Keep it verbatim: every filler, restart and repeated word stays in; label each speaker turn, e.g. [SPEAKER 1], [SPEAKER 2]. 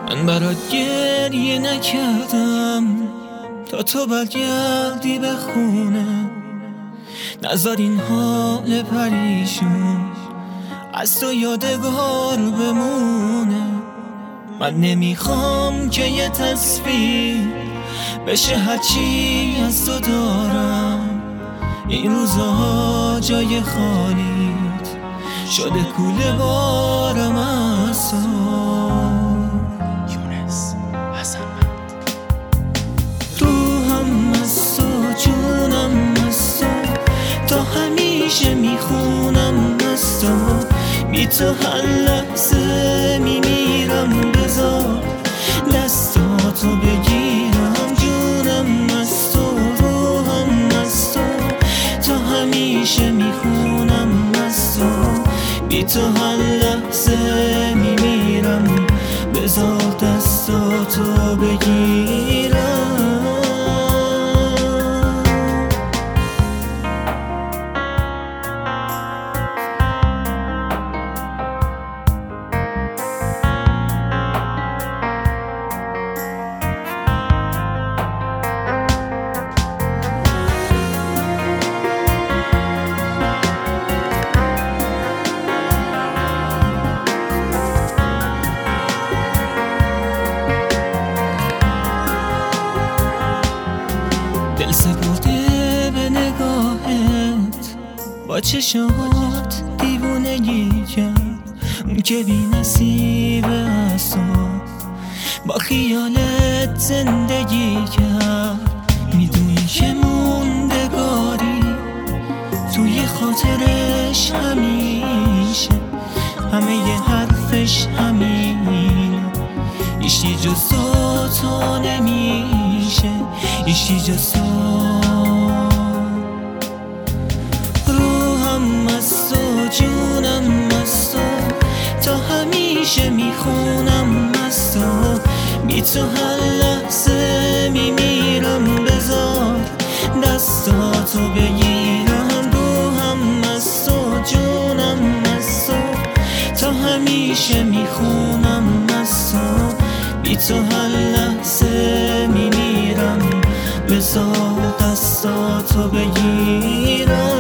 [SPEAKER 1] من برات گریه نکردم تا تو برگردی به خونه، نذار این حال پریشون از تو یادگار بمونه. من نمیخوام که یه تصویر بشه هرچی از تو دارم. این روزها جای خالیت شده کوله بارم از تو.
[SPEAKER 2] یونس حسن
[SPEAKER 1] روحم از تو، جونم از تو، تا همیشه میخونم از تو. بی تو هر لحظه میمیرم، بذار دستاتو بگیرم. جونم از تو، روحم از تو، تا همیشه میخونم از تو. بی تو هر لحظه میمیرم، بذار دستاتو بگیرم. دل سپرده به نگاهت، با چشات دیوونگی کرد. اون که بی نصیبه از تو، با خیالت زندگی کرد. میدونی که موندگاری توی خاطرش همیشه، همه ی حرفش همینه. ایشی جز تو تو نمیشه، ایشی جز تو. روحم از تو، جونم از تو، تا همیشه میخونم از تو. بی تو هر لحظه میمیرم، بذار دستاتو بگیرم. روحم از تو، جونم از تو، تا همیشه میخونم از تو. بی تو هر لحظه میمیرم، بذار دستاتو بگیرم.